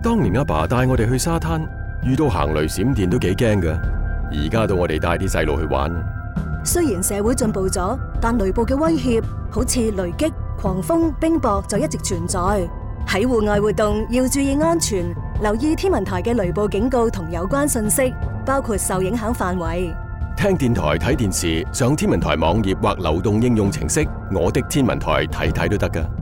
當年阿爸帶我哋去沙灘，遇到行雷閃電都幾驚㗎。而家到我哋帶啲細路去玩。 雖然社會進步咗，但雷暴嘅威脅，好似雷擊、狂風、冰雹就一直存在。喺戶外活動要注意安全，留意天文台嘅雷暴警告同有關信息，包括受影響範圍。 聽電台、睇電視，上天文台網頁或流動應用程式《我的天文台》睇睇都得㗎。